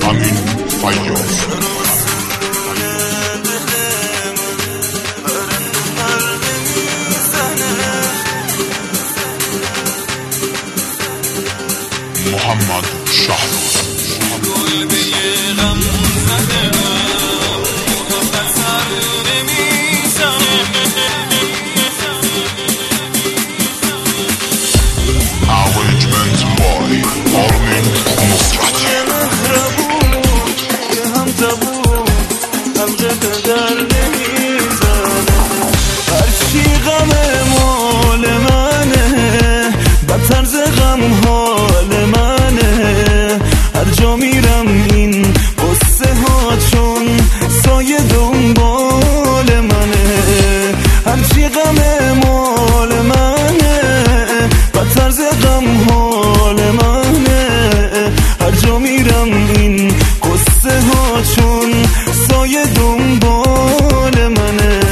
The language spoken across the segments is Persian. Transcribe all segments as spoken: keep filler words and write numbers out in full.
امین فیاض. محمد شهر حال منه، هر جا میرم این قصه ها چون سایه دنبال منه. هرچی غم مال منه، و طرز غم حال منه، هر جا میرم این قصه ها چون سایه دنبال منه.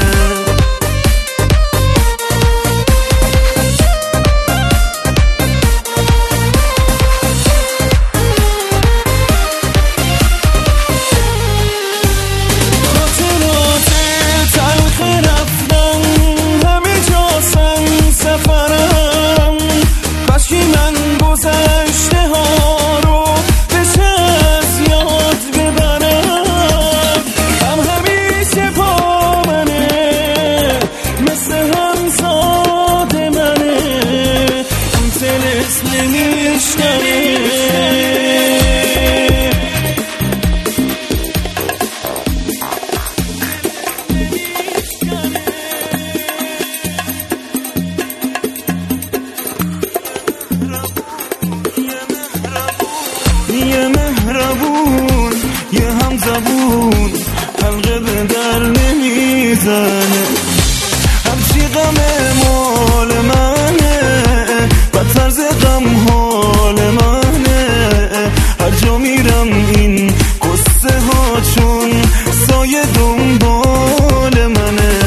یه مهربون یه همزبون، حلقه به در نمیزنه. همچی غم مال منه، و طرز غم حال منه، هر جا میرم این قصه ها چون سایه دنبال منه.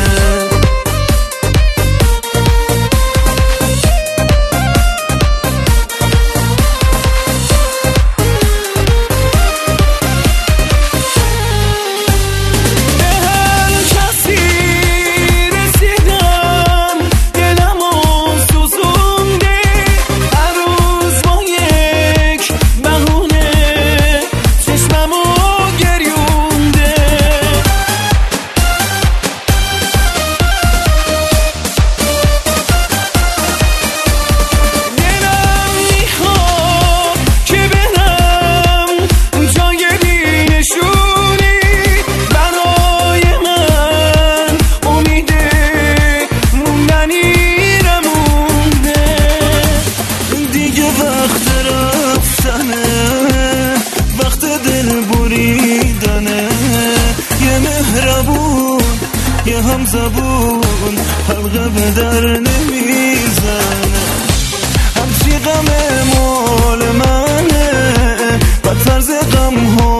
یه همزبون حلقه به در نمیزنه. همچی غم مال منه، و طرز غم ها